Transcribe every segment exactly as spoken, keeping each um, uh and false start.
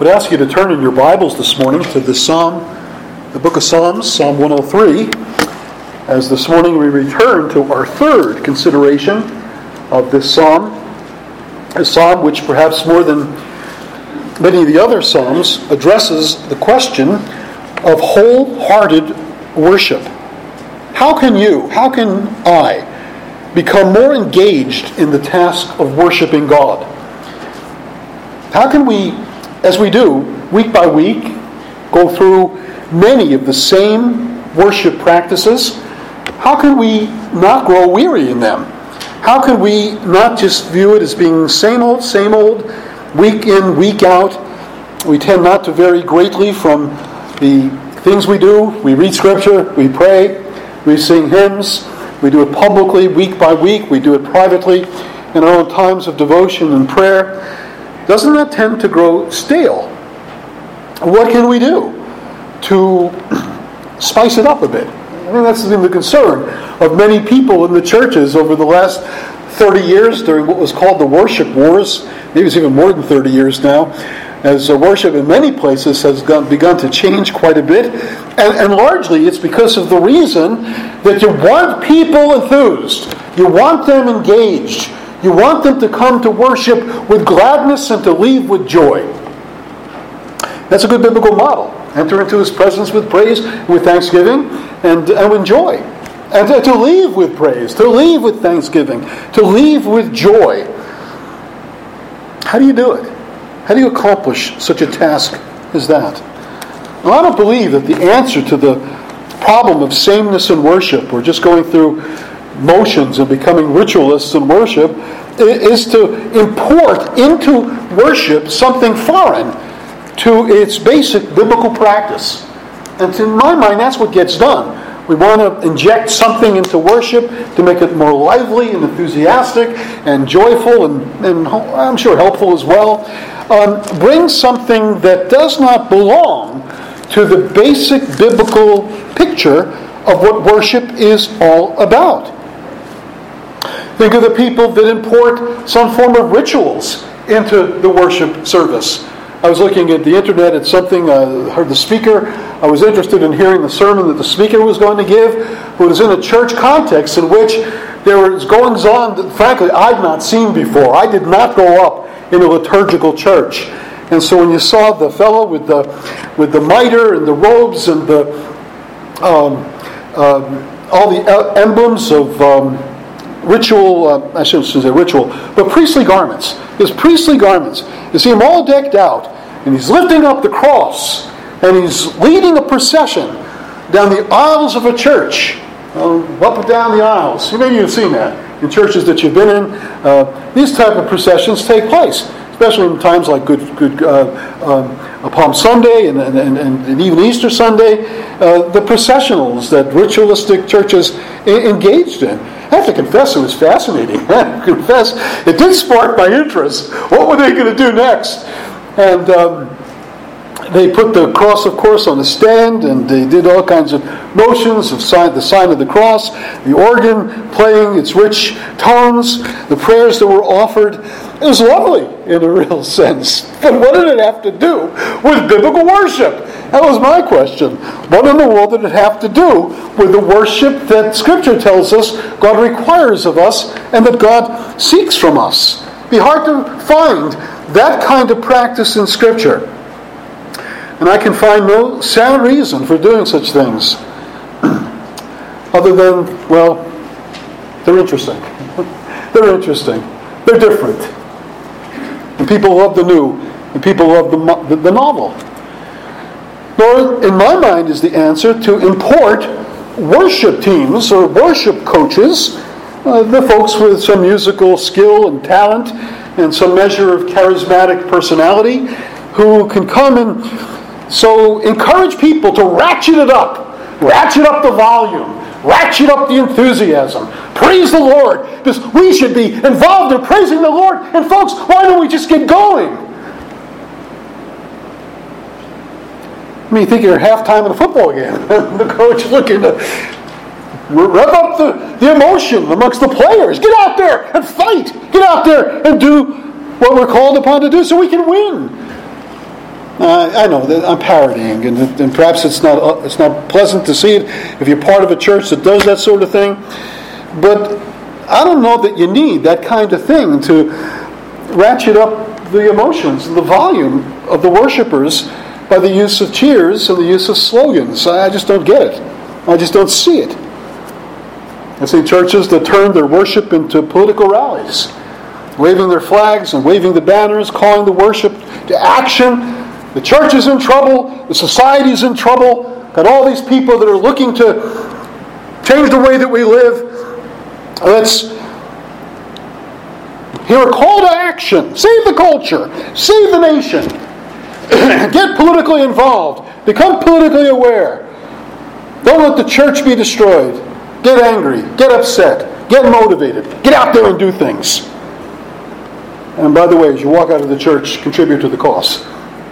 would ask you to turn in your Bibles this morning to the Psalm, the book of Psalms, Psalm one oh three, as this morning we return to our third consideration of this psalm, a psalm which perhaps more than many of the other psalms addresses the question of wholehearted worship. How can you, how can I become more engaged in the task of worshiping God? How can we, as we do, week by week, go through many of the same worship practices? How can we not grow weary in them? How can we not just view it as being same old, same old, week in, week out? We tend not to vary greatly from the things we do. We read Scripture, we pray, we sing hymns, we do it publicly, week by week, we do it privately in our own times of devotion and prayer. Doesn't that tend to grow stale? What can we do to spice it up a bit? I think that's been the concern of many people in the churches over the last thirty years during what was called the worship wars. Maybe it's even more than thirty years now, as worship in many places has begun to change quite a bit. And, and largely it's because of the reason that you want people enthused. You want them engaged. You want them to come to worship with gladness and to leave with joy. That's a good biblical model. Enter into His presence with praise, with thanksgiving, and, and enjoy. And to, to leave with praise, to leave with thanksgiving, to leave with joy. How do you do it? How do you accomplish such a task as that? Well, I don't believe that the answer to the problem of sameness in worship, or just going through motions and becoming ritualists in worship, is to import into worship something foreign to its basic biblical practice. And in my mind, that's what gets done. We want to inject something into worship to make it more lively and enthusiastic and joyful and, and I'm sure helpful as well. Um, bring something that does not belong to the basic biblical picture of what worship is all about. Think of the people that import some form of rituals into the worship service. I was looking at the internet at something, I uh, heard the speaker. I was interested in hearing the sermon that the speaker was going to give. It was in a church context in which there was goings on that, frankly, I'd not seen before. I did not grow up in a liturgical church. And so when you saw the fellow with the with the mitre and the robes and the um, um, all the emblems of um, ritual, uh, I shouldn't say ritual, but priestly garments. His priestly garments. You see him all decked out, and he's lifting up the cross, and he's leading a procession down the aisles of a church, uh, up and down the aisles. Maybe you've seen that in churches that you've been in. Uh, these type of processions take place, especially in times like Good, good uh, um, Palm Sunday and, and, and, and even Easter Sunday. Uh, the processionals that ritualistic churches engaged in. I have to confess, it was fascinating. I have to confess, it did spark my interest. What were they going to do next? And um, they put the cross, of course, on a stand, and they did all kinds of motions of sign, the sign of the cross, the organ playing its rich tones, the prayers that were offered. It was lovely in a real sense. But what did it have to do with biblical worship? That was my question. What in the world did it have to do with the worship that Scripture tells us God requires of us and that God seeks from us? It'd be hard to find that kind of practice in Scripture. And I can find no sound reason for doing such things. Other than, well, they're interesting. They're interesting. They're different. And people love the new. And people love the, the, the novel. Nor, in my mind, is the answer to import worship teams or worship coaches, uh, the folks with some musical skill and talent and some measure of charismatic personality who can come and so encourage people to ratchet it up, ratchet up the volume, ratchet up the enthusiasm, praise the Lord, because we should be involved in praising the Lord. And folks, why don't we just get going? I mean, you think you're halftime in a football game. The coach looking to rev up the, the emotion amongst the players. Get out there and fight. Get out there and do what we're called upon to do so we can win. Uh, I know that I'm parodying, and, and perhaps it's not uh, it's not pleasant to see it if you're part of a church that does that sort of thing. But I don't know that you need that kind of thing to ratchet up the emotions, the volume of the worshipers by the use of cheers and the use of slogans. I just don't get it. I just don't see it. I see churches that turn their worship into political rallies, waving their flags and waving the banners, calling the worship to action. The church is in trouble. The society is in trouble. Got all these people that are looking to change the way that we live. Let's hear a call to action. Save the culture. Save the nation. Get politically involved. Become politically aware. Don't let the church be destroyed. Get angry. Get upset. Get motivated. Get out there and do things. And by the way, as you walk out of the church, contribute to the cause.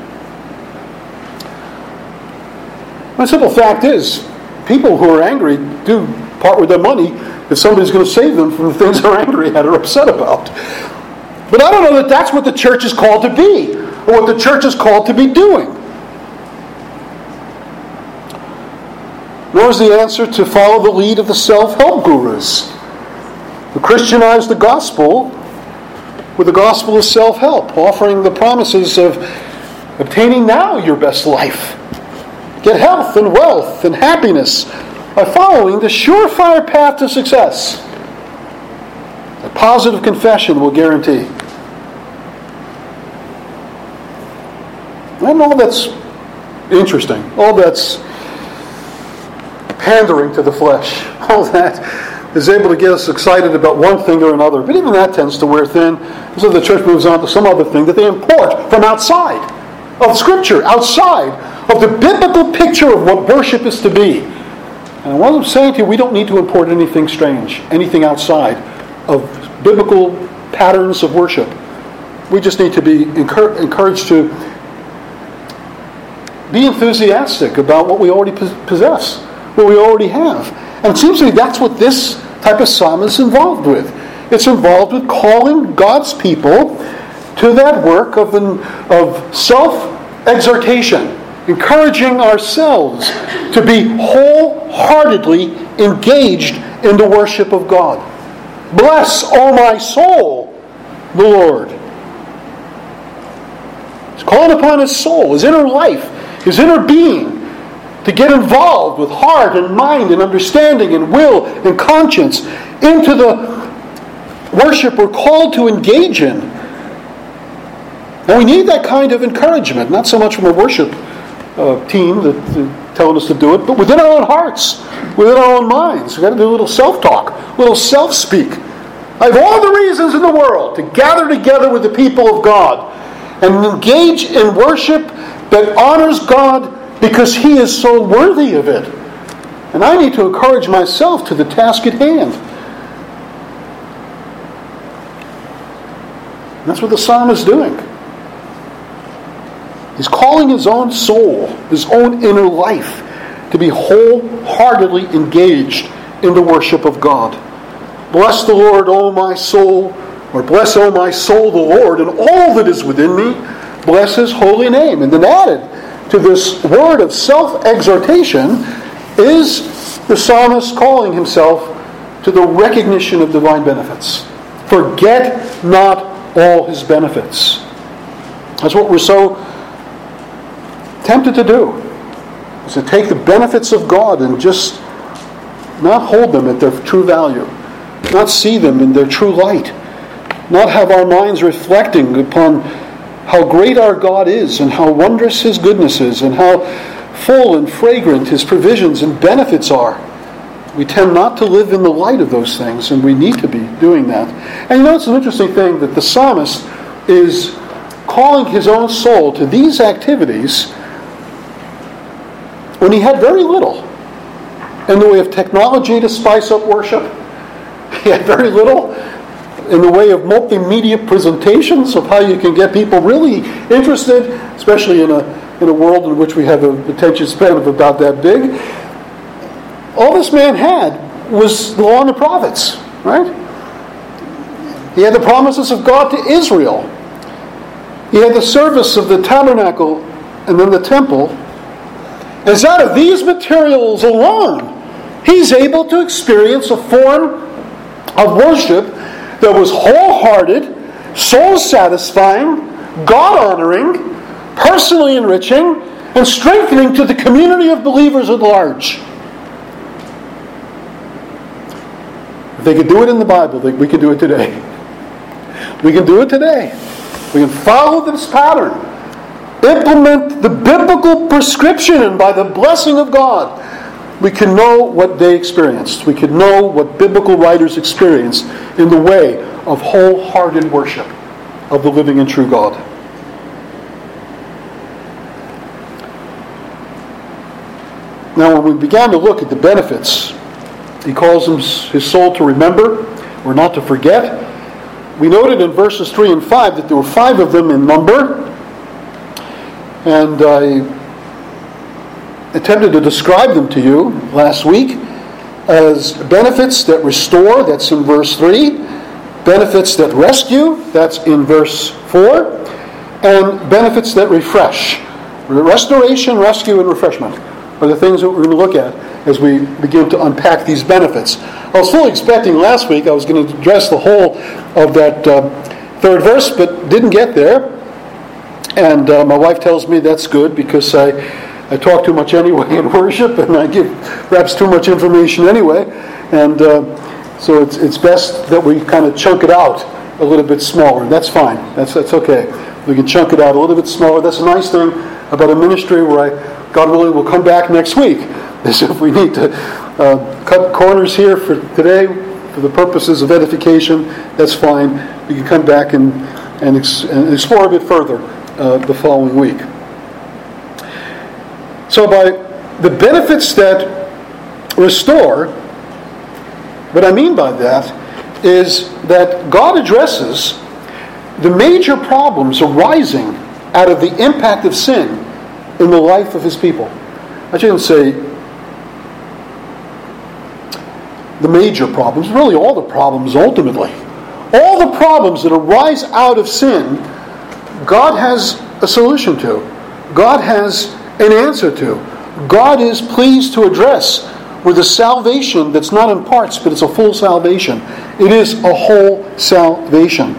The simple fact is, people who are angry do part with their money if somebody's going to save them from the things they're angry at or upset about. But I don't know that that's what the church is called to be, or what the church is called to be doing. Nor is the answer to follow the lead of the self-help gurus who Christianize the gospel with the gospel of self-help, offering the promises of obtaining now your best life. Get health and wealth and happiness by following the surefire path to success. A positive confession will guarantee. And all that's interesting, all that's pandering to the flesh, all that is able to get us excited about one thing or another. But even that tends to wear thin. So the church moves on to some other thing that they import from outside of Scripture, outside of the biblical picture of what worship is to be. And what I'm saying to you, we don't need to import anything strange, anything outside of biblical patterns of worship. We just need to be encouraged to be enthusiastic about what we already possess, what we already have. And it seems to me that's what this type of psalm is involved with. It's involved with calling God's people to that work of, of self-exhortation, encouraging ourselves to be wholeheartedly engaged in the worship of God. Bless, O my soul, the Lord. He's calling upon his soul, his inner life, his inner being, to get involved with heart and mind and understanding and will and conscience into the worship we're called to engage in. And we need that kind of encouragement, not so much from a worship uh, team that uh, telling us to do it, but within our own hearts, within our own minds. We've got to do a little self-talk, a little self-speak. I have all the reasons in the world to gather together with the people of God and engage in worship that honors God because He is so worthy of it. And I need to encourage myself to the task at hand. And that's what the psalm is doing. He's calling his own soul, his own inner life, to be wholeheartedly engaged in the worship of God. Bless the Lord, O my soul, or bless, O my soul, the Lord, and all that is within me. Bless His holy name. And then added to this word of self-exhortation is the psalmist calling himself to the recognition of divine benefits. Forget not all His benefits. That's what we're so tempted to do, is to take the benefits of God and just not hold them at their true value, not see them in their true light, not have our minds reflecting upon how great our God is and how wondrous His goodness is and how full and fragrant His provisions and benefits are. We tend not to live in the light of those things, and we need to be doing that. And you know, it's an interesting thing that the psalmist is calling his own soul to these activities when he had very little in the way of technology to spice up worship. He had very little in the way of multimedia presentations of how you can get people really interested, especially in a in a world in which we have an attention span of about that big. All this man had was the law and the prophets, right? He had the promises of God to Israel. He had the service of the tabernacle and then the temple, is out of these materials alone, he's able to experience a form of worship that was wholehearted, soul-satisfying, God-honoring, personally enriching, and strengthening to the community of believers at large. If they could do it in the Bible, we can do it today. We can do it today. We can follow this pattern. Implement the biblical prescription, and by the blessing of God, we can know what they experienced. We can know what biblical writers experienced in the way of wholehearted worship of the living and true God. Now, when we began to look at the benefits, he calls them his soul to remember or not to forget. We noted in verses three and five that there were five of them in number. And I attempted to describe them to you last week as benefits that restore, that's in verse three. Benefits that rescue, that's in verse four. And benefits that refresh. Restoration, rescue, and refreshment are the things that we're going to look at as we begin to unpack these benefits. I was fully expecting last week I was going to address the whole of that uh, third verse, but didn't get there. And uh, my wife tells me that's good because I, I talk too much anyway in worship, and I give perhaps too much information anyway. And uh, so it's it's best that we kind of chunk it out a little bit smaller. That's fine. That's that's okay. We can chunk it out a little bit smaller. That's a nice thing about a ministry where I, God willing, will come back next week. Is if we need to uh, cut corners here for today for the purposes of edification, that's fine. We can come back and and, ex- and explore a bit further uh, the following week. So by the benefits that restore, what I mean by that is that God addresses the major problems arising out of the impact of sin in the life of his people. I shouldn't say the major problems, really all the problems ultimately. All the problems that arise out of sin, God has a solution to. God has an answer to. God is pleased to address with a salvation that's not in parts, but it's a full salvation. It is a whole salvation.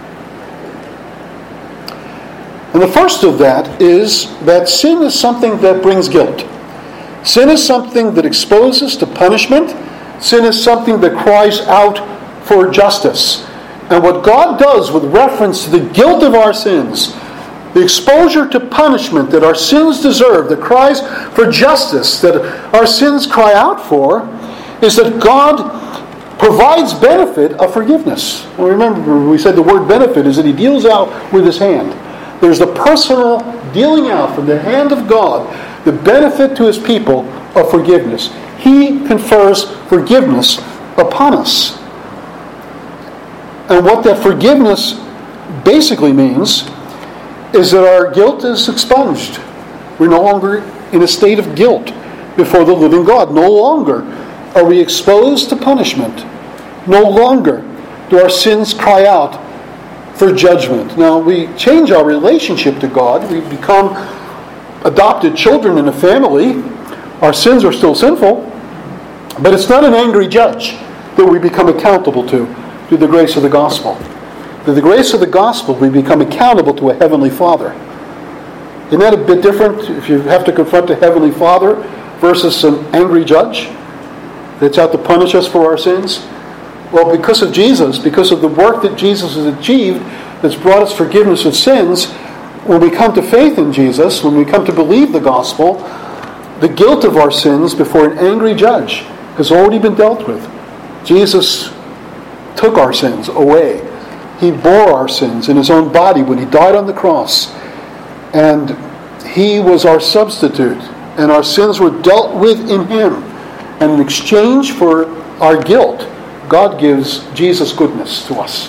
And the first of that is that sin is something that brings guilt. Sin is something that exposes to punishment. Sin is something that cries out for justice. And what God does with reference to the guilt of our sins, the exposure to punishment that our sins deserve, the cries for justice that our sins cry out for, is that God provides benefit of forgiveness. And remember, we said the word benefit is that he deals out with his hand. There's the personal dealing out from the hand of God, the benefit to his people of forgiveness. He confers forgiveness upon us. And what that forgiveness basically means is that our guilt is expunged. We're no longer in a state of guilt before the living God. No longer are we exposed to punishment. No longer do our sins cry out for judgment. Now, we change our relationship to God. We become adopted children in a family. Our sins are still sinful, but it's not an angry judge that we become accountable to through the grace of the gospel. Through the grace of the gospel, we become accountable to a heavenly Father. Isn't that a bit different if you have to confront a heavenly Father versus an angry judge that's out to punish us for our sins? Well, because of Jesus, because of the work that Jesus has achieved that's brought us forgiveness of sins, when we come to faith in Jesus, when we come to believe the gospel, the guilt of our sins before an angry judge has already been dealt with. Jesus took our sins away. He bore our sins in his own body when he died on the cross. And he was our substitute. And our sins were dealt with in him. And in exchange for our guilt, God gives Jesus' goodness to us.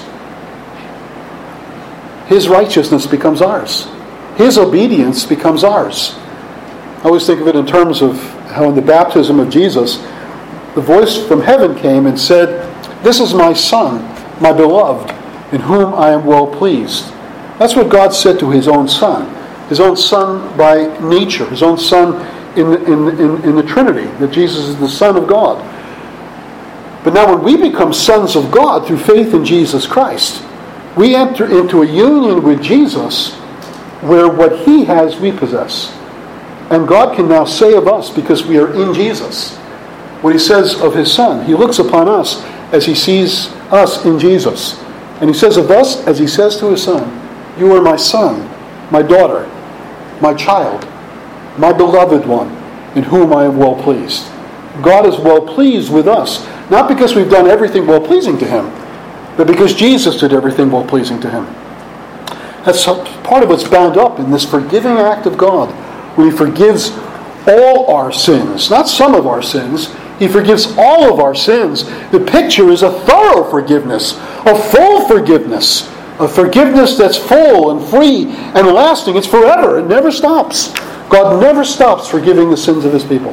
His righteousness becomes ours. His obedience becomes ours. I always think of it in terms of how in the baptism of Jesus, the voice from heaven came and said, "This is my Son, my beloved, in whom I am well pleased." That's what God said to his own Son. his own Son by nature, his own Son in the, in, in, in the Trinity, that Jesus is the Son of God. But now when we become sons of God through faith in Jesus Christ, we enter into a union with Jesus where what he has, we possess. And God can now say of us, because we are in Jesus, what he says of his Son. He looks upon us as he sees us in Jesus. And he says of us as he says to his Son, you are my son, my daughter, my child, my beloved one, in whom I am well pleased. God is well pleased with us, not because we've done everything well pleasing to him, but because Jesus did everything well pleasing to him. That's part of what's bound up in this forgiving act of God, when he forgives all our sins, not some of our sins. He forgives all of our sins. The picture is a thorough forgiveness, a full forgiveness, a forgiveness that's full and free and lasting. It's forever. It never stops. God never stops forgiving the sins of his people.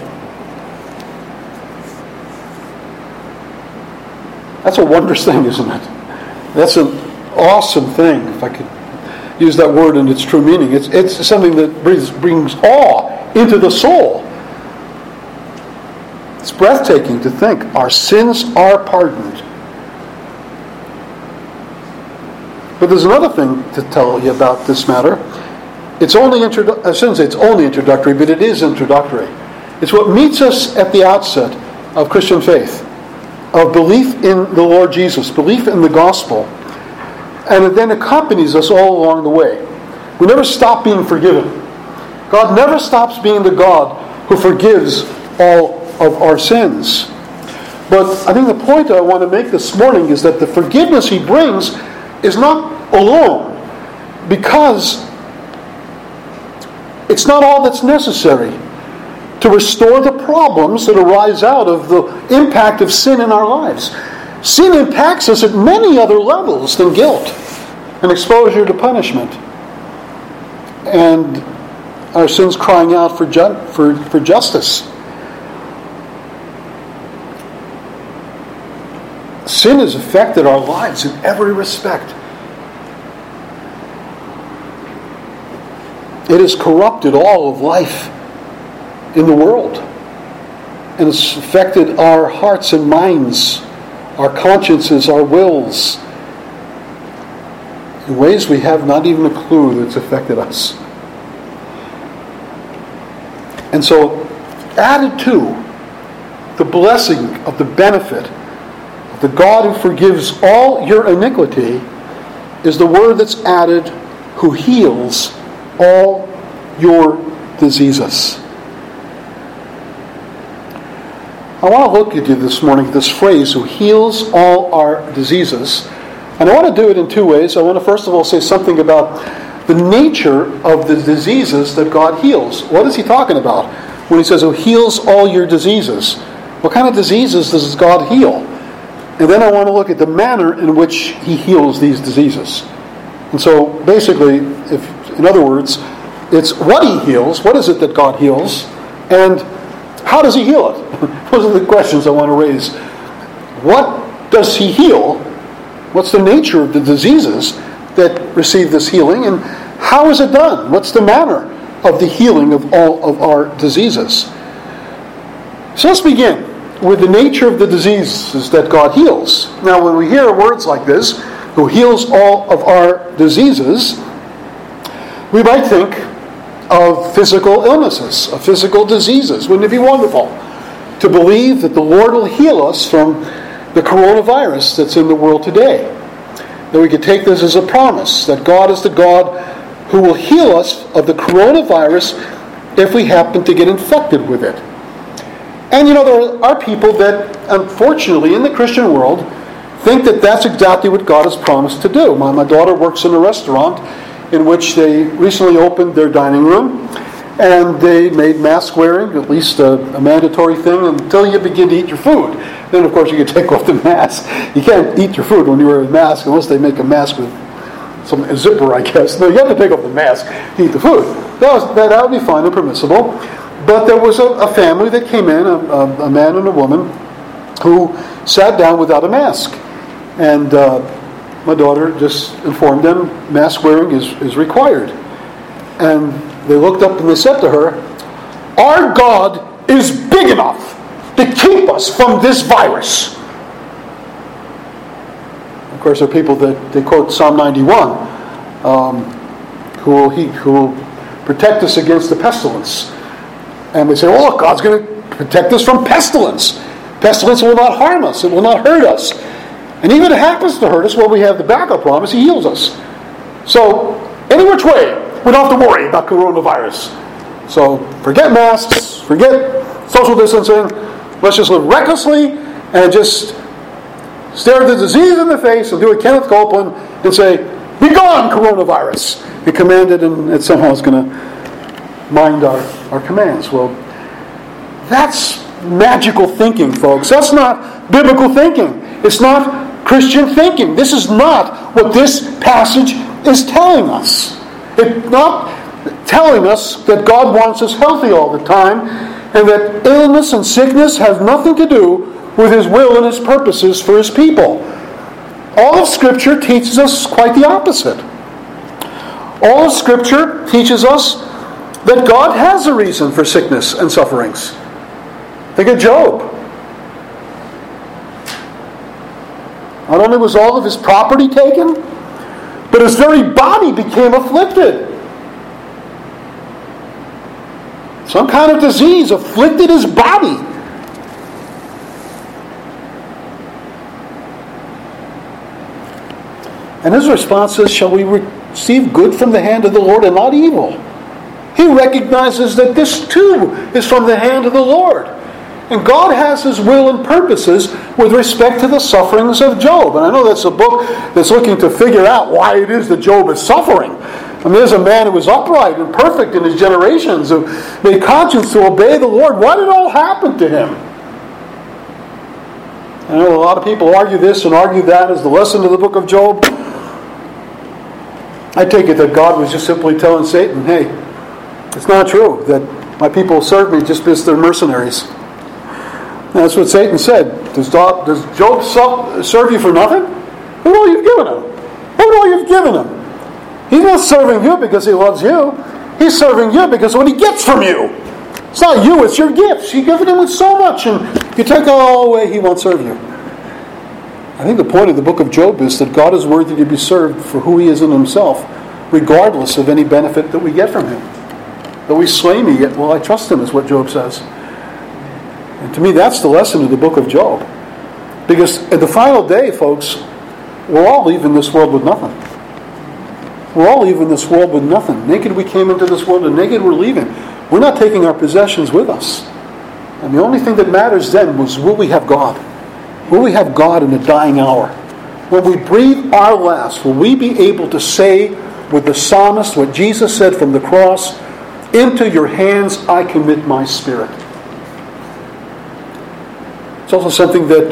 That's a wondrous thing, isn't it? That's an awesome thing, if I could use that word in its true meaning. It's, it's something that brings, brings awe into the soul. It's breathtaking to think our sins are pardoned. But there's another thing to tell you about this matter. It's only introdu- I shouldn't say it's only introductory, but it is introductory. It's what meets us at the outset of Christian faith, of belief in the Lord Jesus, belief in the gospel, and it then accompanies us all along the way. We never stop being forgiven. God never stops being the God who forgives all of our sins. But I think the point I want to make this morning is that the forgiveness he brings is not alone, because it's not all that's necessary to restore the problems that arise out of the impact of sin in our lives. Sin impacts us at many other levels than guilt and exposure to punishment, and our sins crying out for ju- for, for justice. Sin has affected our lives in every respect. It has corrupted all of life in the world. And it's affected our hearts and minds, our consciences, our wills, in ways we have not even a clue that it's affected us. And so, added to the blessing of the benefit of the God who forgives all your iniquity is the word that's added, who heals all your diseases. I want to look at you this morning, this phrase, who heals all our diseases. And I want to do it in two ways. I want to first of all say something about the nature of the diseases that God heals. What is he talking about when he says, who heals all your diseases? What kind of diseases does God heal? And then I want to look at the manner in which he heals these diseases. And so basically, if in other words, it's what he heals, what is it that God heals, and how does he heal it? Those are the questions I want to raise. What does he heal? What's the nature of the diseases that receive this healing, and how is it done? What's the manner of the healing of all of our diseases? So let's begin with the nature of the diseases that God heals. Now, when we hear words like this, who heals all of our diseases, we might think of physical illnesses, of physical diseases. Wouldn't it be wonderful to believe that the Lord will heal us from the coronavirus that's in the world today? That we could take this as a promise, that God is the God who will heal us of the coronavirus if we happen to get infected with it. And you know, there are people that, unfortunately, in the Christian world, think that that's exactly what God has promised to do. My, my daughter works in a restaurant in which they recently opened their dining room, and they made mask wearing at least a, a mandatory thing until you begin to eat your food. Then, of course, you can take off the mask. You can't eat your food when you wear a mask unless they make a mask with some a zipper, I guess. No, you have to take off the mask to eat the food. That, was, that, that would be fine and permissible. But there was a, a family that came in, a, a, a man and a woman, who sat down without a mask. And uh, my daughter just informed them mask wearing is, is required. And they looked up and they said to her, "Our God is big enough to keep us from this virus." Of course, there are people that they quote Psalm ninety-one, um, who will he who will protect us against the pestilence. And they say, "Oh, look, God's going to protect us from pestilence. Pestilence will not harm us. It will not hurt us. And even if it happens to hurt us, well, we have the backup promise. He heals us. So, any which way, we don't have to worry about coronavirus. So, forget masks, forget social distancing. Let's just live recklessly and just stare the disease in the face and do a Kenneth Copeland and say, 'Be gone, coronavirus!' and command it, and it somehow is going to mind our, our commands." Well, that's magical thinking, folks. That's not biblical thinking. It's not Christian thinking. This is not what this passage is telling us. It's not telling us that God wants us healthy all the time, and that illness and sickness have nothing to do with His will and His purposes for His people. All of Scripture teaches us quite the opposite. All of Scripture teaches us that God has a reason for sickness and sufferings. Think of Job. Not only was all of his property taken, but his very body became afflicted. Some kind of disease afflicted his body. And his response is, "Shall we receive good from the hand of the Lord and not evil?" He recognizes that this too is from the hand of the Lord. And God has His will and purposes with respect to the sufferings of Job. And I know that's a book that's looking to figure out why it is that Job is suffering. I mean, there's a man who was upright and perfect in his generations, who made conscience to obey the Lord. Why did it all happen to him? I know a lot of people argue this and argue that as the lesson of the book of Job. I take it that God was just simply telling Satan, "Hey, it's not true that my people serve me just because they're mercenaries." That's what Satan said. Does Job serve you for nothing? Look at all you've given him. Look at all you've given him. He's not serving you because he loves you. He's serving you because of what he gets from you. It's not you, it's your gifts. You've given him with so much, and you take it all away, he won't serve you. I think the point of the book of Job is that God is worthy to be served for who He is in Himself, regardless of any benefit that we get from Him. Though He slay me, yet will I trust Him, is what Job says. And to me, that's the lesson of the book of Job. Because at the final day, folks, we're all leaving this world with nothing. We're all leaving this world with nothing. Naked we came into this world, and naked we're leaving. We're not taking our possessions with us. And the only thing that matters then was, will we have God? Will we have God in the dying hour? When we breathe our last, will we be able to say with the psalmist what Jesus said from the cross, "Into your hands I commit my spirit"? It's also something that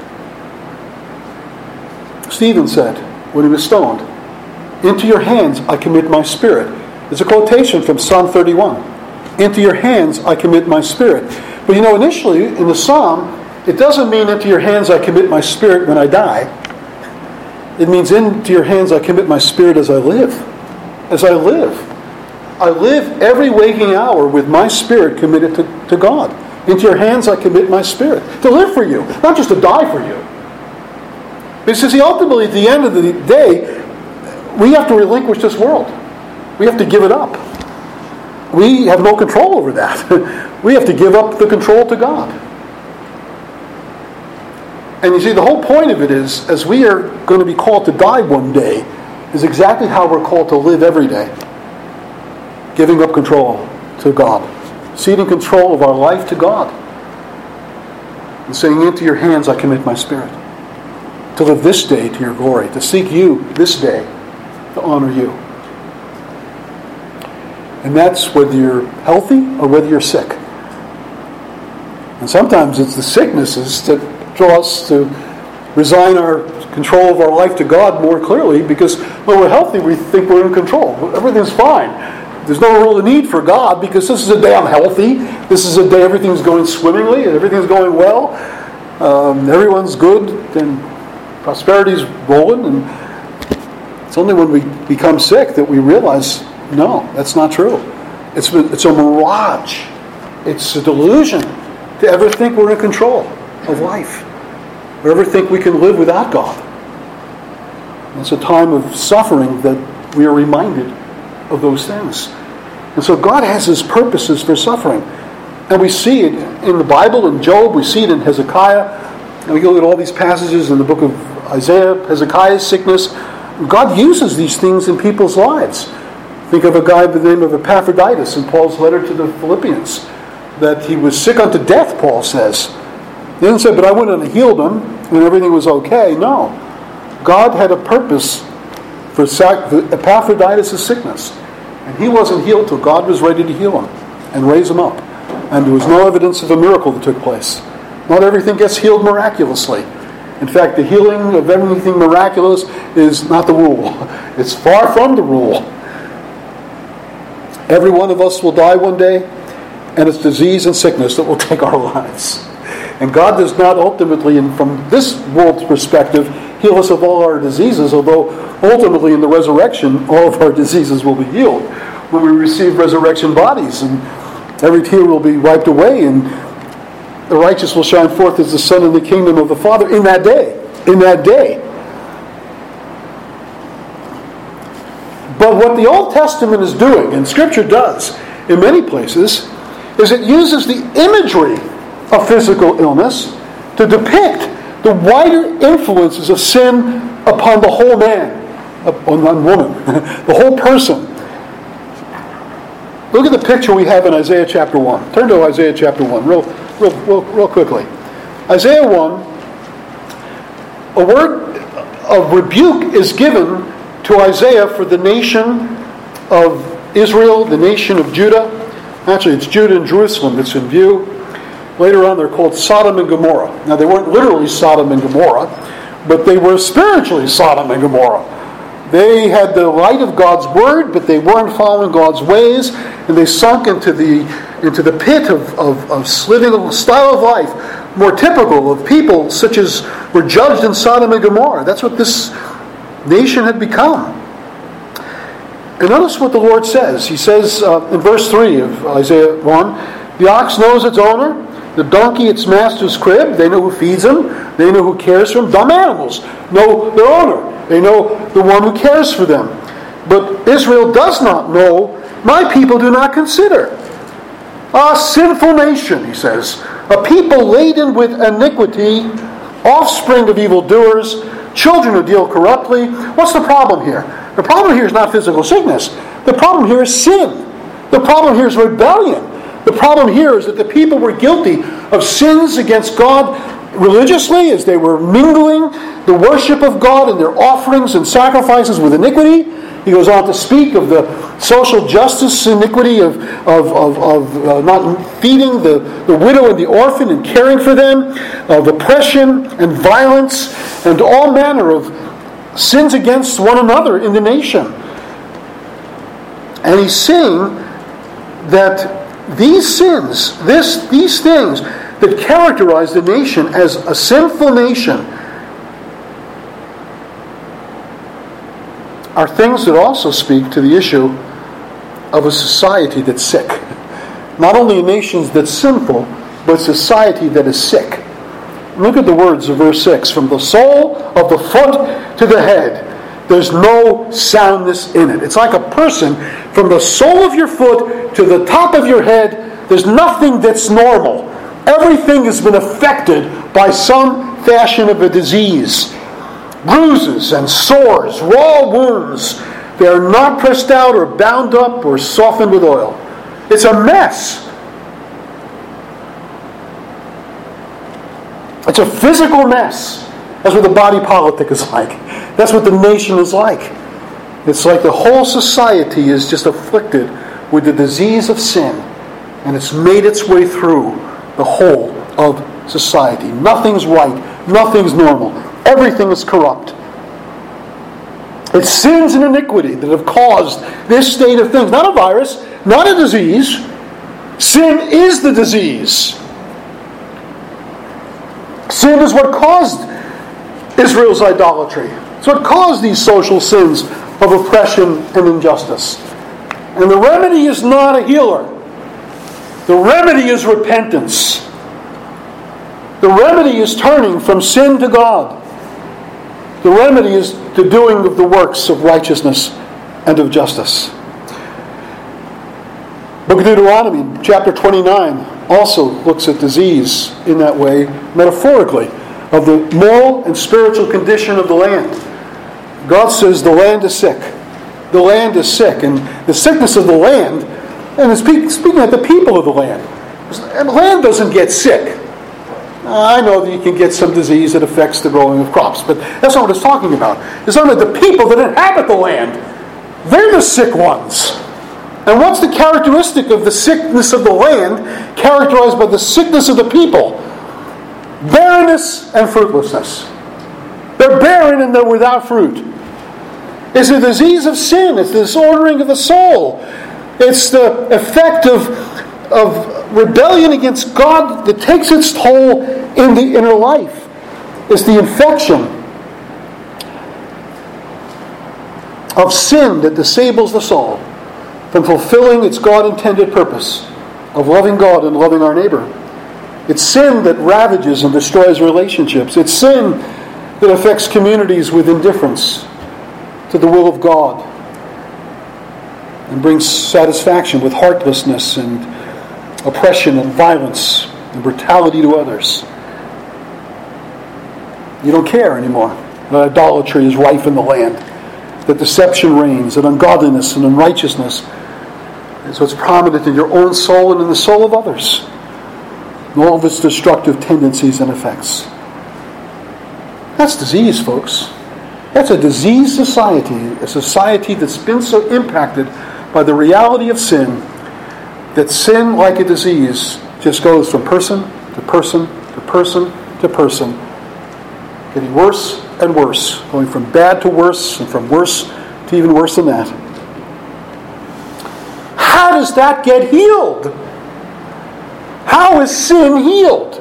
Stephen said when he was stoned. "Into your hands I commit my spirit." It's a quotation from Psalm thirty-one. "Into your hands I commit my spirit." But you know, initially in the psalm, it doesn't mean "into your hands I commit my spirit when I die." It means "into your hands I commit my spirit as I live." As I live. I live every waking hour with my spirit committed to, to God. Into your hands I commit my spirit. To live for you, not just to die for you. Because see, ultimately, at the end of the day, we have to relinquish this world. We have to give it up. We have no control over that. We have to give up the control to God. And you see, the whole point of it is, as we are going to be called to die one day, is exactly how we're called to live every day. Giving up control to God. Ceding control of our life to God. And saying, "Into your hands I commit my spirit." To live this day to your glory. To seek you this day. To honor you. And that's whether you're healthy or whether you're sick. And sometimes it's the sicknesses that draw us to resign our control of our life to God more clearly, because when we're healthy we think we're in control. Everything's fine. There's no real need for God because this is a day I'm healthy. This is a day everything's going swimmingly and everything's going well. Um, everyone's good and prosperity's rolling. And it's only when we become sick that we realize No, that's not true. It's, it's a mirage. It's a delusion to ever think we're in control of life, or ever think we can live without God. It's a time of suffering that we are reminded of those things. And so God has His purposes for suffering. And we see it in the Bible, in Job, we see it in Hezekiah, and we look at all these passages in the book of Isaiah, Hezekiah's sickness. God uses these things in people's lives. Think of a guy by the name of Epaphroditus in Paul's letter to the Philippians, that he was sick unto death, Paul says. He didn't say, but I went and healed him and everything was okay. No. God had a purpose for Epaphroditus' sickness. And he wasn't healed till God was ready to heal him and raise him up. And there was no evidence of a miracle that took place. Not everything gets healed miraculously. In fact, the healing of everything miraculous is not the rule. It's far from the rule. Every one of us will die one day, and it's disease and sickness that will take our lives. And God does not ultimately, and from this world's perspective, heal us of all our diseases, although ultimately in the resurrection, all of our diseases will be healed when we receive resurrection bodies, and every tear will be wiped away, and the righteous will shine forth as the sun in the kingdom of the Father in that day. In that day. But what the Old Testament is doing, and Scripture does in many places, is it uses the imagery of physical illness to depict the wider influences of sin upon the whole man, upon woman, the whole person. Look at the picture we have in Isaiah chapter one. Turn to Isaiah chapter one, real, real, real, real quickly. Isaiah one, a word of rebuke is given to Isaiah for the nation of Israel, the nation of Judah. Actually, it's Judah and Jerusalem that's in view. Later on, they're called Sodom and Gomorrah. Now, they weren't literally Sodom and Gomorrah, but they were spiritually Sodom and Gomorrah. They had the light of God's word, but they weren't following God's ways, and they sunk into the into the pit of, of, of living a style of life more typical of people such as were judged in Sodom and Gomorrah. That's what this nation had become. And notice what the Lord says. He says uh, in verse three of Isaiah one, the ox knows its owner, the donkey its master's crib. They know who feeds them. They know who cares for them. Dumb animals know their owner. They know the one who cares for them. But Israel does not know. My people do not consider. A sinful nation, he says. A people laden with iniquity, offspring of evildoers, children who deal corruptly. What's the problem here? The problem here is not physical sickness. The problem here is sin. The problem here is rebellion. The problem here is that the people were guilty of sins against God religiously as they were mingling the worship of God and their offerings and sacrifices with iniquity. He goes on to speak of the social justice iniquity of, of, of, of uh, not feeding the, the widow and the orphan and caring for them, of oppression and violence and all manner of sins against one another in the nation. And he's saying that these sins, this, these things that characterize the nation as a sinful nation are things that also speak to the issue of a society that's sick. Not only a nation that's sinful, but a society that is sick. Look at the words of verse six. From the sole of the foot to the head, there's no soundness in it. It's like a person, from the sole of your foot to the top of your head, there's nothing that's normal. Everything has been affected by some fashion of a disease. Bruises and sores, raw wounds. They are not pressed out or bound up or softened with oil. It's a mess. It's a physical mess. That's what the body politic is like. That's what the nation is like. It's like the whole society is just afflicted with the disease of sin, and it's made its way through the whole of society. Nothing's right. Nothing's normal. Everything is corrupt. It's sins and iniquity that have caused this state of things. Not a virus, not a disease. Sin is the disease. Sin is what caused Israel's idolatry. It's what caused these social sins of oppression and injustice. And the remedy is not a healer. The remedy is repentance. The remedy is turning from sin to God. The remedy is the doing of the works of righteousness and of justice. Book of Deuteronomy, chapter twenty-nine, also looks at disease in that way, metaphorically, of the moral and spiritual condition of the land. God says the land is sick. The land is sick. And the sickness of the land, and speaking of the people of the land, the land doesn't get sick. I know that you can get some disease that affects the growing of crops, but that's not what it's talking about. It's talking about the people that inhabit the land. They're the sick ones. And what's the characteristic of the sickness of the land, characterized by the sickness of the people? Barrenness and fruitlessness. They're barren and they're without fruit. It's the disease of sin. It's the disordering of the soul. It's the effect of, of rebellion against God that takes its toll in the inner life. It's the infection of sin that disables the soul from fulfilling its God-intended purpose of loving God and loving our neighbor. It's sin that ravages and destroys relationships. It's sin that affects communities with indifference to the will of God and brings satisfaction with heartlessness and oppression and violence and brutality to others. You don't care anymore that idolatry is rife in the land, that deception reigns, that ungodliness and unrighteousness is what's prominent in your own soul and in the soul of others, and all of its destructive tendencies and effects. That's disease, folks. That's a diseased society, a society that's been so impacted by the reality of sin that sin, like a disease, just goes from person to person to person to person, getting worse and worse, going from bad to worse and from worse to even worse than that. How does that get healed? How is sin healed?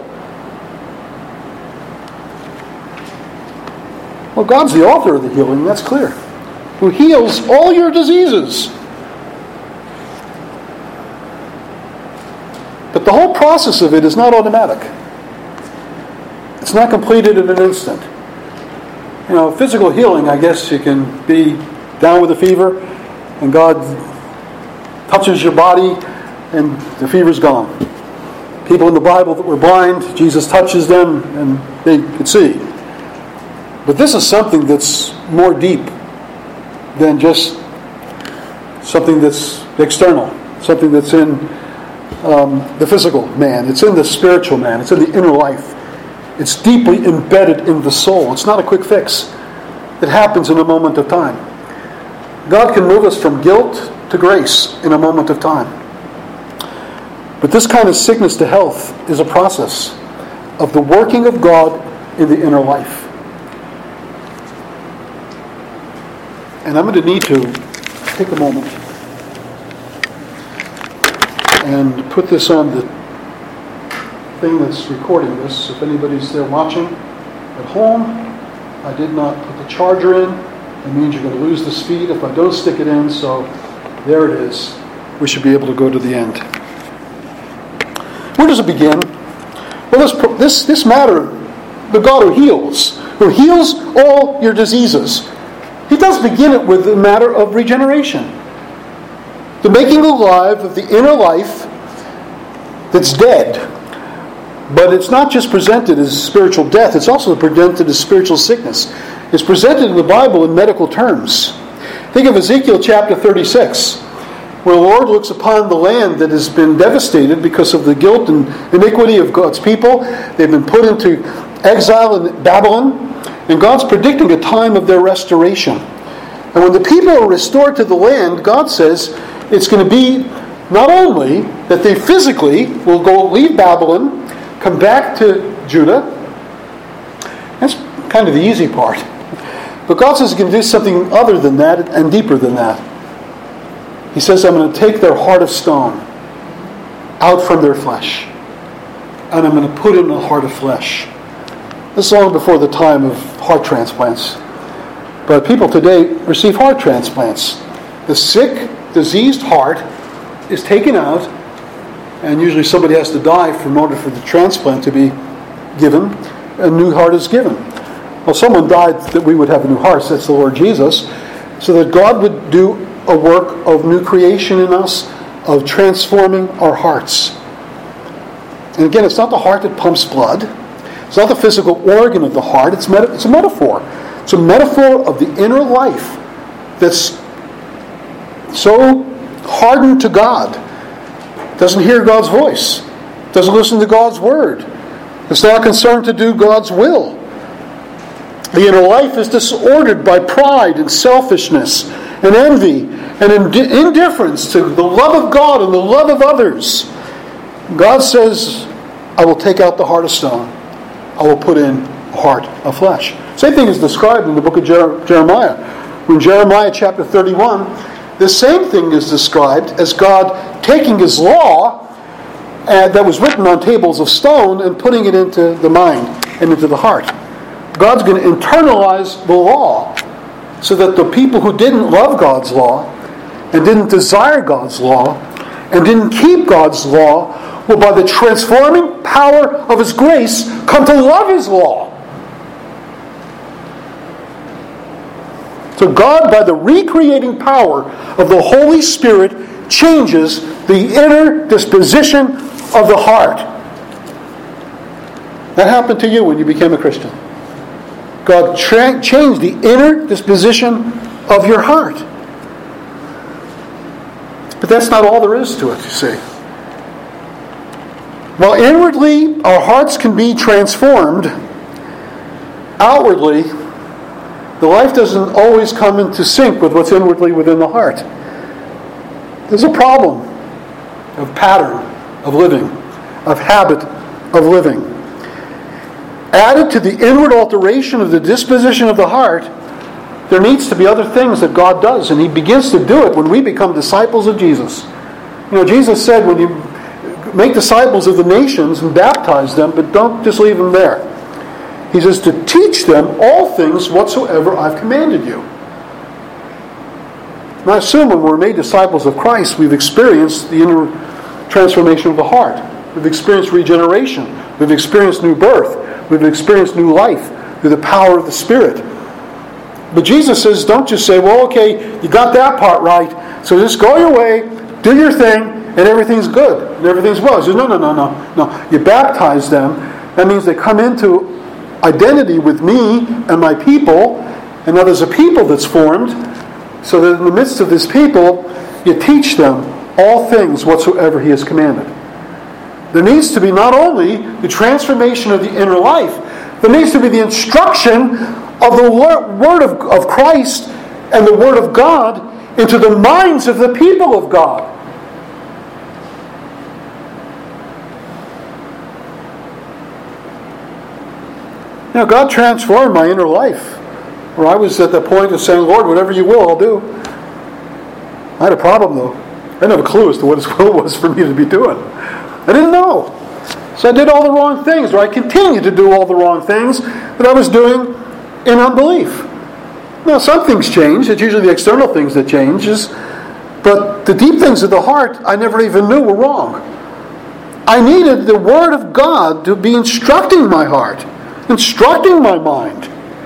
Well, God's the author of the healing, that's clear, who heals all your diseases. But the whole process of it is not automatic. It's not completed in an instant. You know, physical healing, I guess you can be down with a fever and God touches your body and the fever's gone. People in the Bible that were blind, Jesus touches them and they could see. But this is something that's more deep than just something that's external, something that's in um, the physical man. It's in the spiritual man. It's in the inner life. It's deeply embedded in the soul. It's not a quick fix. It happens in a moment of time. God can move us from guilt to grace in a moment of time. But this kind of sickness to health is a process of the working of God in the inner life. And I'm going to need to take a moment and put this on the thing that's recording this. If anybody's there watching at home, I did not put the charger in. It means you're going to lose the speed if I don't stick it in. So there it is. We should be able to go to the end. Where does it begin? Well, this this this matter, the God who heals, who heals all your diseases. He does begin it with the matter of regeneration. The making alive of the inner life that's dead. But it's not just presented as spiritual death, it's also presented as spiritual sickness. It's presented in the Bible in medical terms. Think of Ezekiel chapter thirty-six, where the Lord looks upon the land that has been devastated because of the guilt and iniquity of God's people. They've been put into exile in Babylon. And God's predicting a time of their restoration. And when the people are restored to the land, God says it's going to be not only that they physically will go leave Babylon, come back to Judah. That's kind of the easy part. But God says He's going to do something other than that and deeper than that. He says, I'm going to take their heart of stone out from their flesh. And I'm going to put in a heart of flesh. This is long before the time of heart transplants. But people today receive heart transplants. The sick diseased heart is taken out, and usually somebody has to die for, in order for the transplant to be given, a new heart is given. Well, someone died that we would have a new heart, so that's the Lord Jesus, so that God would do a work of new creation in us, of transforming our hearts. And again, it's not the heart that pumps blood. It's not the physical organ of the heart. It's, meta- it's a metaphor. It's a metaphor of the inner life that's so hardened to God, doesn't hear God's voice, doesn't listen to God's word, is not concerned to do God's will. The inner life is disordered by pride and selfishness and envy and ind- indifference to the love of God and the love of others. God says, I will take out the heart of stone. I will put in a heart of flesh. Same thing is described in the book of Jer- Jeremiah. In Jeremiah chapter thirty-one, the same thing is described as God taking His law uh, that was written on tables of stone and putting it into the mind and into the heart. God's going to internalize the law so that the people who didn't love God's law and didn't desire God's law and didn't keep God's law will, by the transforming power of His grace, come to love His law. So God, by the recreating power of the Holy Spirit, changes the inner disposition of the heart. That happened to you when you became a Christian. God tra- changed the inner disposition of your heart. But that's not all there is to it, you see. While inwardly our hearts can be transformed, outwardly the life doesn't always come into sync with what's inwardly within the heart. There's a problem of pattern of living, of habit of living. Added to the inward alteration of the disposition of the heart, there needs to be other things that God does, and He begins to do it when we become disciples of Jesus. You know, Jesus said, when you make disciples of the nations and baptize them, but don't just leave them there. He says to teach them all things whatsoever I've commanded you. And I assume when we're made disciples of Christ, we've experienced the inner transformation of the heart. We've experienced regeneration. We've experienced new birth. We've experienced new life through the power of the Spirit. But Jesus says, don't just say, well, okay, you got that part right, so just go your way, do your thing, and everything's good, and everything's well. He says, no, no, no, no, no. You baptize them. That means they come into identity with me and my people, and now there's a people that's formed, so that in the midst of this people, you teach them all things whatsoever He has commanded. There needs to be not only the transformation of the inner life, there needs to be the instruction of the Word of, of Christ and the Word of God into the minds of the people of God. You know, God transformed my inner life, where I was at the point of saying, Lord, whatever you will, I'll do. I had a problem, though. I didn't have a clue as to what His will was for me to be doing. I didn't know. So I did all the wrong things, or I continued to do all the wrong things that I was doing in unbelief. Now, some things change. It's usually the external things that changes. But the deep things of the heart, I never even knew were wrong. I needed the Word of God to be instructing my heart, instructing my mind.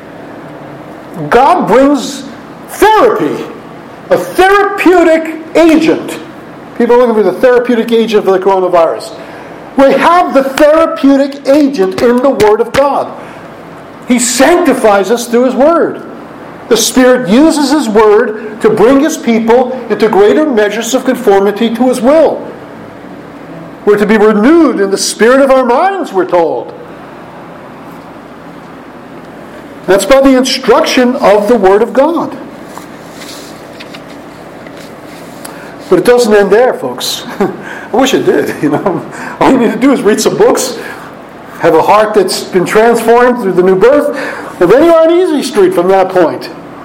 God brings therapy, a therapeutic agent. People are looking for the therapeutic agent for the coronavirus. We have the therapeutic agent in the Word of God. He sanctifies us through His Word. The Spirit uses His Word to bring His people into greater measures of conformity to His will. We're to be renewed in the spirit of our minds, we're told. That's by the instruction of the Word of God. But it doesn't end there, folks. I wish it did. You know, all you need to do is read some books, have a heart that's been transformed through the new birth, and then you're on easy street from that point.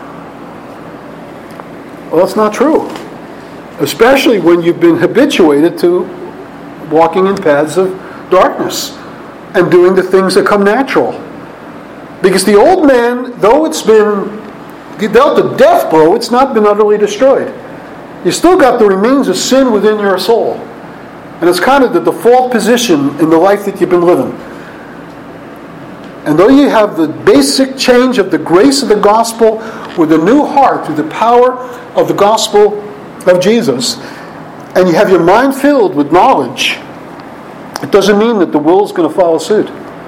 Well, that's not true. Especially when you've been habituated to walking in paths of darkness and doing the things that come natural. Because the old man, though it's been dealt a death blow, it's not been utterly destroyed. you still got the remains of sin within your soul. And it's kind of the default position in the life that you've been living. And though you have the basic change of the grace of the gospel with a new heart through the power of the gospel of Jesus, and you have your mind filled with knowledge, it doesn't mean that the will is going to follow suit.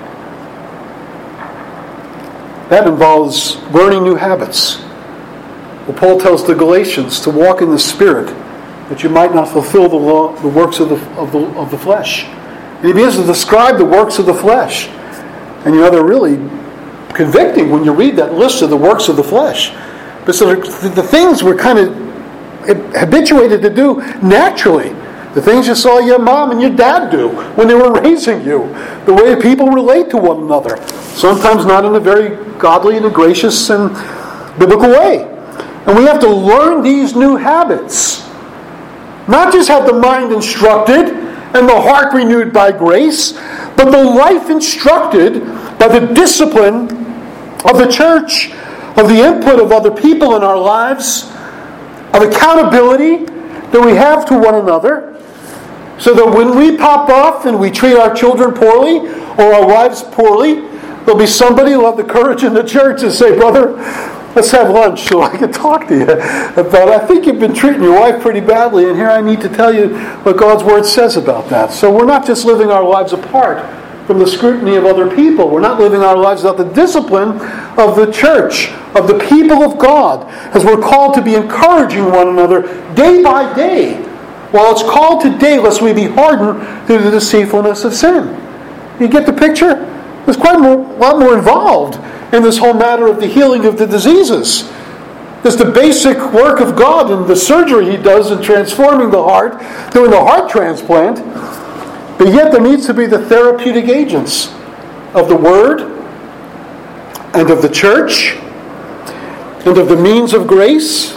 That involves learning new habits. Well, Paul tells the Galatians to walk in the Spirit, that you might not fulfill the law, the works of the, of the of the flesh. And he begins to describe the works of the flesh. And you know, they're really convicting when you read that list of the works of the flesh. But so the, the things we're kind of habituated to do naturally. The things you saw your mom and your dad do when they were raising you. The way people relate to one another. Sometimes not in a very godly and a gracious and biblical way. And we have to learn these new habits. Not just have the mind instructed and the heart renewed by grace, but the life instructed by the discipline of the church, of the input of other people in our lives, of accountability that we have to one another, so that when we pop off and we treat our children poorly or our wives poorly, there'll be somebody who'll have the courage in the church to say, brother, let's have lunch so I can talk to you about, I think you've been treating your wife pretty badly, and here I need to tell you what God's Word says about that. So we're not just living our lives apart from the scrutiny of other people. We're not living our lives without the discipline of the church, of the people of God, as we're called to be encouraging one another day by day. While it's called today, lest we be hardened through the deceitfulness of sin. You get the picture? There's quite a lot more involved in this whole matter of the healing of the diseases. There's the basic work of God and the surgery He does in transforming the heart, doing the heart transplant. But yet there needs to be the therapeutic agents of the Word and of the church and of the means of grace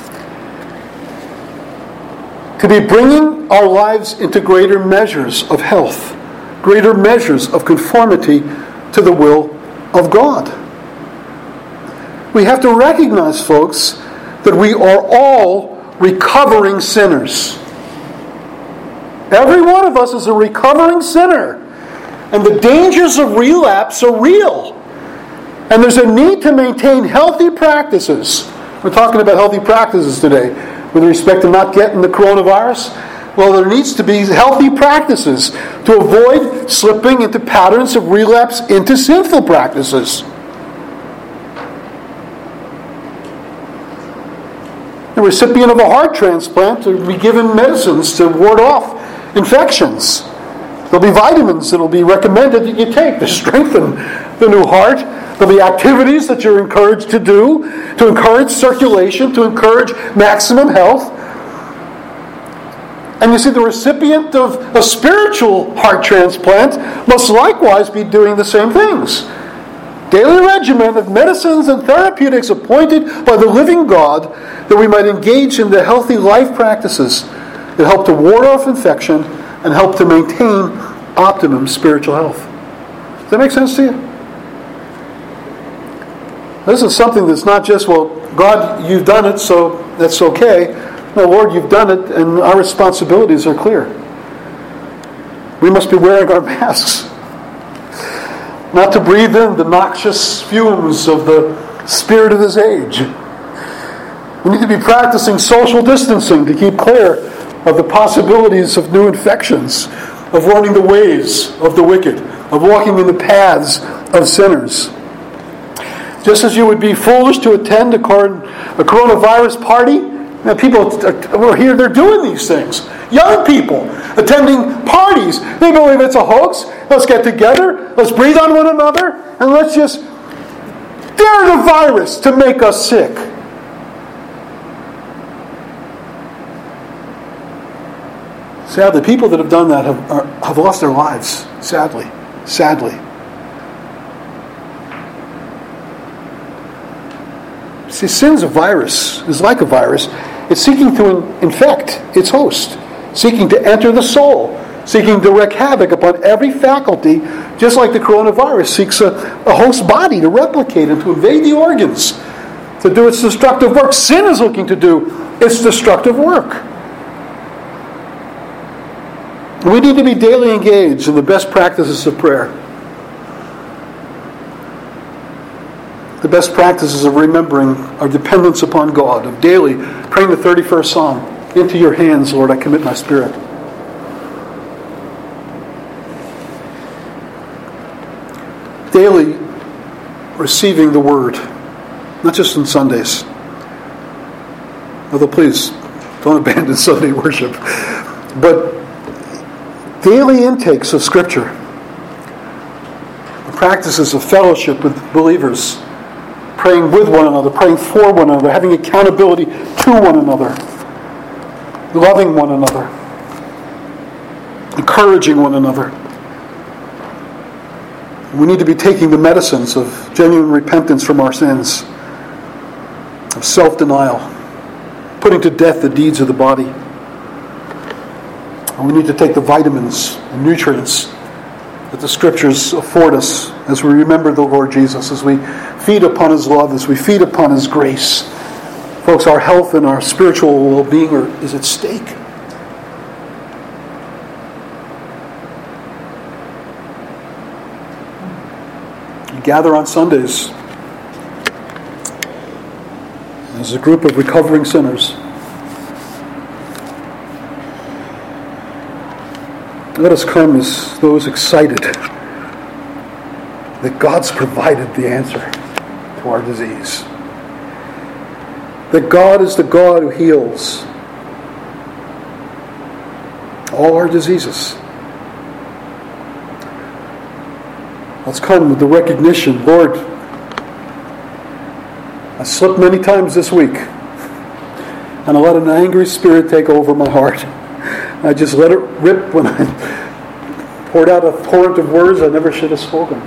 to be bringing our lives into greater measures of health, greater measures of conformity to the will of God. We have to recognize, folks, that we are all recovering sinners. Every one of us is a recovering sinner. And the dangers of relapse are real. And there's a need to maintain healthy practices. We're talking about healthy practices today with respect to not getting the coronavirus. Well, there needs to be healthy practices to avoid slipping into patterns of relapse into sinful practices. The recipient of a heart transplant will be given medicines to ward off infections. There'll be vitamins that will be recommended that you take to strengthen the new heart. There'll be activities that you're encouraged to do to encourage circulation, to encourage maximum health. And you see, the recipient of a spiritual heart transplant must likewise be doing the same things. Daily regimen of medicines and therapeutics appointed by the living God, that we might engage in the healthy life practices that help to ward off infection and help to maintain optimum spiritual health. Does that make sense to you? This is something that's not just, well, God, you've done it, so that's okay. No, Lord, you've done it, and our responsibilities are clear. We must be wearing our masks. Not to breathe in the noxious fumes of the spirit of this age. We need to be practicing social distancing to keep clear of the possibilities of new infections, of learning the ways of the wicked, of walking in the paths of sinners. Just as you would be foolish to attend a coronavirus party, now people are here, they're doing these things. Young people attending parties, they believe it's a hoax. Let's get together, let's breathe on one another, and let's just dare the virus to make us sick. Sadly, people that have done that have, are, have lost their lives. Sadly. Sadly. See, sin's a virus. It's like a virus. It's seeking to in- infect its host, seeking to enter the soul, seeking to wreak havoc upon every faculty, just like the coronavirus seeks a, a host body to replicate and to invade the organs, to to do its destructive work. Sin is looking to do its destructive work. We need to be daily engaged in the best practices of prayer. The best practices of remembering our dependence upon God, of daily praying the thirty-first Psalm. Into your hands, Lord, I commit my spirit. Daily receiving the Word, not just on Sundays. Although please, don't abandon Sunday worship. But daily intakes of Scripture. The practices of fellowship with believers. Praying with one another, praying for one another, having accountability to one another. Loving one another. Encouraging one another. We need to be taking the medicines of genuine repentance from our sins. Of self-denial. Putting to death the deeds of the body. And we need to take the vitamins and nutrients that the Scriptures afford us as we remember the Lord Jesus, as we feed upon His love, as we feed upon His grace. Folks, our health and our spiritual well-being are, is at stake. We gather on Sundays as a group of recovering sinners. Let us come as those excited that God's provided the answer to our disease. That God is the God who heals all our diseases. Let's come with the recognition, Lord, I slipped many times this week, and I let an angry spirit take over my heart. I just let it rip when I poured out a torrent of words I never should have spoken.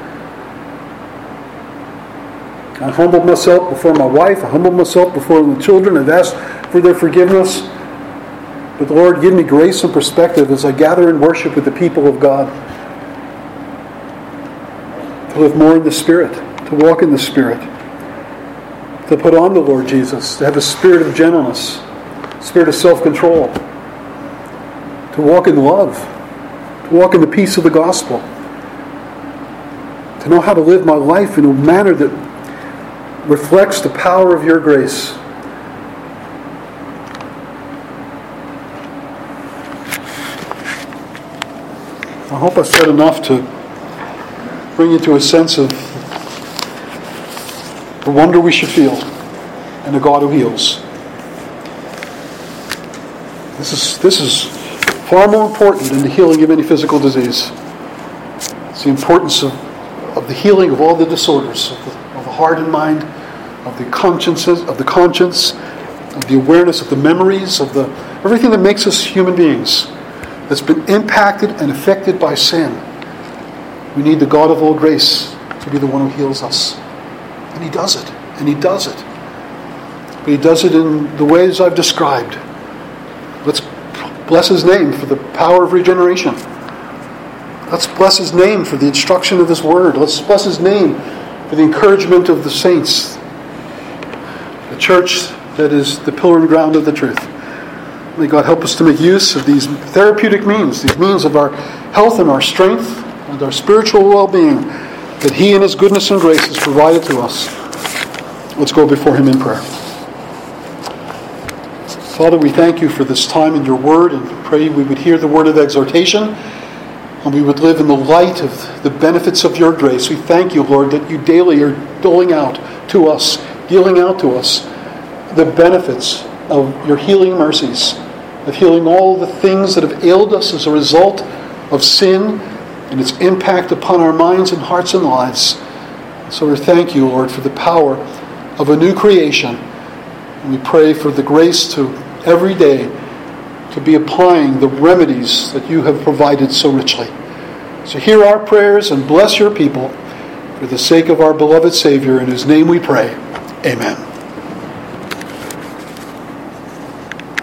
I humbled myself before my wife. I humbled myself before the children. I've asked for their forgiveness. But Lord, give me grace and perspective as I gather and worship with the people of God. To live more in the Spirit. To walk in the Spirit. To put on the Lord Jesus. To have a spirit of gentleness. A spirit of self-control. To walk in love. To walk in the peace of the gospel. To know how to live my life in a manner that reflects the power of your grace. I hope I said enough to bring you to a sense of the wonder we should feel in a God who heals. This is this is far more important than the healing of any physical disease. It's the importance of, of the healing of all the disorders of the, of the heart and mind, of the consciences, of the conscience, of the awareness of the memories, of the everything that makes us human beings that's been impacted and affected by sin. We need the God of all grace to be the one who heals us. And He does it. And He does it. But He does it in the ways I've described. Let's bless His name for the power of regeneration. Let's bless His name for the instruction of His Word. Let's bless His name for the encouragement of the saints. The church that is the pillar and ground of the truth. May God help us to make use of these therapeutic means, these means of our health and our strength and our spiritual well-being that He in His goodness and grace has provided to us. Let's go before Him in prayer. Father, we thank You for this time in Your Word, and pray we would hear the word of exhortation and we would live in the light of the benefits of Your grace. We thank You, Lord, that You daily are doling out to us, dealing out to us the benefits of Your healing mercies, of healing all the things that have ailed us as a result of sin and its impact upon our minds and hearts and lives. So we thank You, Lord, for the power of a new creation. And we pray for the grace to every day to be applying the remedies that You have provided so richly. So hear our prayers and bless Your people for the sake of our beloved Savior, in whose name we pray. Amen.